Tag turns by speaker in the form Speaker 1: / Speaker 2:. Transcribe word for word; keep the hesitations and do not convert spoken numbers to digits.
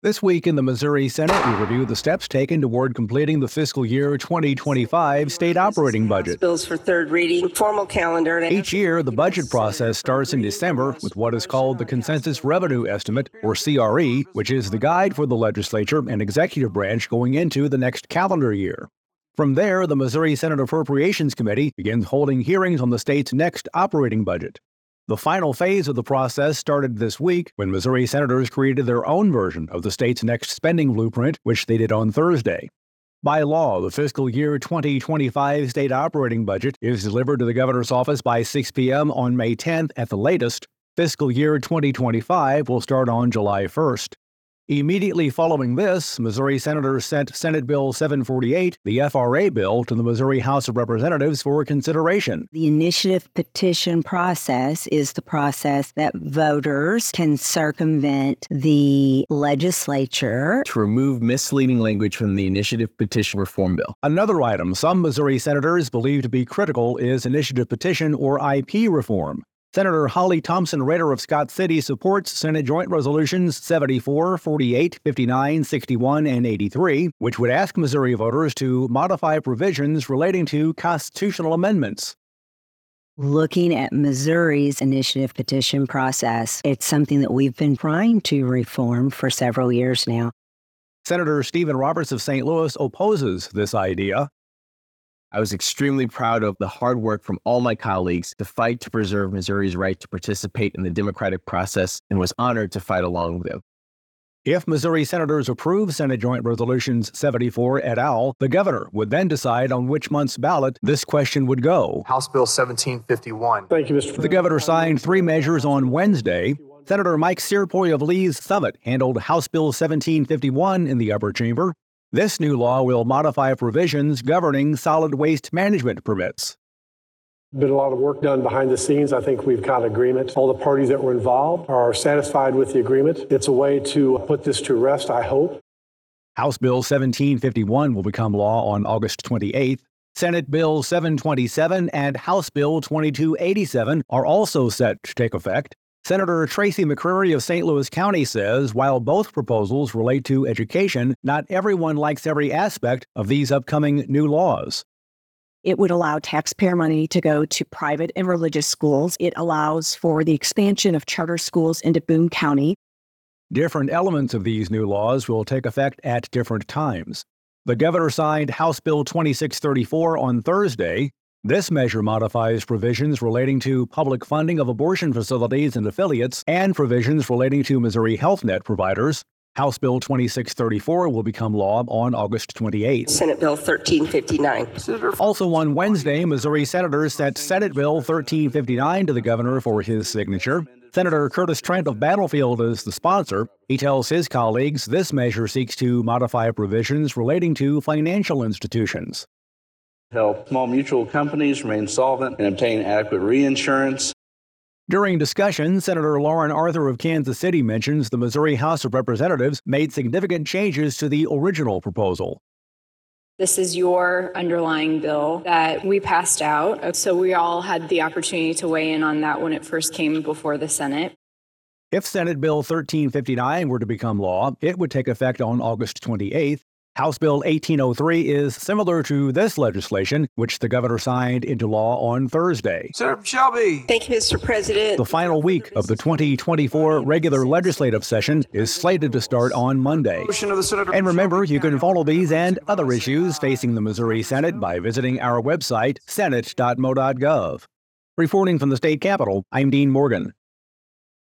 Speaker 1: This week in the Missouri Senate, we review the steps taken toward completing the fiscal year twenty twenty-five state operating budget.
Speaker 2: Bills for third reading, formal calendar.
Speaker 1: Each year, the budget process starts in December with what is called the Consensus Revenue Estimate, or C R E, which is the guide for the legislature and executive branch going into the next calendar year. From there, the Missouri Senate Appropriations Committee begins holding hearings on the state's next operating budget. The final phase of the process started this week when Missouri senators created their own version of the state's next spending blueprint, which they did on Thursday. By law, the fiscal year twenty twenty-five state operating budget is delivered to the governor's office by six p.m. on May tenth at the latest. Fiscal year twenty twenty-five will start on July first. Immediately following this, Missouri senators sent Senate Bill seven forty-eight, the F R A bill, to the Missouri House of Representatives for consideration.
Speaker 3: The initiative petition process is the process that voters can circumvent the legislature
Speaker 4: to remove misleading language from the initiative petition reform bill.
Speaker 1: Another item some Missouri senators believe to be critical is initiative petition or I P reform. Senator Holly Thompson Rader of Scott City supports Senate Joint Resolutions seventy-four, forty-eight, fifty-nine, sixty-one, and eighty-three, which would ask Missouri voters to modify provisions relating to constitutional amendments.
Speaker 3: Looking at Missouri's initiative petition process, it's something that we've been trying to reform for several years now.
Speaker 1: Senator Stephen Roberts of Saint Louis opposes this idea.
Speaker 4: I was extremely proud of the hard work from all my colleagues to fight to preserve Missouri's right to participate in the democratic process and was honored to fight along with them.
Speaker 1: If Missouri senators approve Senate Joint Resolutions seventy-four et al., the governor would then decide on which month's ballot this question would go.
Speaker 5: House Bill seventeen fifty-one.
Speaker 6: Thank you, Mister President.
Speaker 1: The governor signed three measures on Wednesday. Senator Mike Searpoy of Lee's Summit handled House Bill seventeen fifty-one in the upper chamber. This new law will modify provisions governing solid waste management permits.
Speaker 6: Been a lot of work done behind the scenes. I think we've got agreement. All the parties that were involved are satisfied with the agreement. It's a way to put this to rest, I hope.
Speaker 1: House Bill seventeen fifty-one will become law on August twenty-eighth. Senate Bill seven twenty-seven and House Bill twenty-two eighty-seven are also set to take effect. Senator Tracy McCreary of Saint Louis County says while both proposals relate to education, not everyone likes every aspect of these upcoming new laws.
Speaker 7: It would allow taxpayer money to go to private and religious schools. It allows for the expansion of charter schools into Boone County.
Speaker 1: Different elements of these new laws will take effect at different times. The governor signed House Bill twenty-six thirty-four on Thursday. This measure modifies provisions relating to public funding of abortion facilities and affiliates and provisions relating to Missouri Health Net providers. House Bill twenty-six thirty-four will become law on August twenty-eighth.
Speaker 2: Senate Bill thirteen fifty-nine.
Speaker 1: Also on Wednesday, Missouri senators sent Senate Bill thirteen fifty-nine to the governor for his signature. Senator Curtis Trent of Battlefield is the sponsor. He tells his colleagues this measure seeks to modify provisions relating to financial institutions.
Speaker 8: Help small mutual companies remain solvent and obtain adequate reinsurance.
Speaker 1: During discussion, Senator Lauren Arthur of Kansas City mentions the Missouri House of Representatives made significant changes to the original proposal.
Speaker 9: This is your underlying bill that we passed out, so we all had the opportunity to weigh in on that when it first came before the Senate.
Speaker 1: If Senate Bill thirteen fifty-nine were to become law, it would take effect on August twenty-eighth. House Bill eighteen oh three is similar to this legislation, which the governor signed into law on Thursday.
Speaker 5: Senator Shelby.
Speaker 2: Thank you, Mister President.
Speaker 1: The final week of the twenty twenty-four regular legislative session is slated to start on Monday. And remember, you can follow these and other issues facing the Missouri Senate by visiting our website, senate dot mo dot gov. Reporting from the state capitol, I'm Dean Morgan.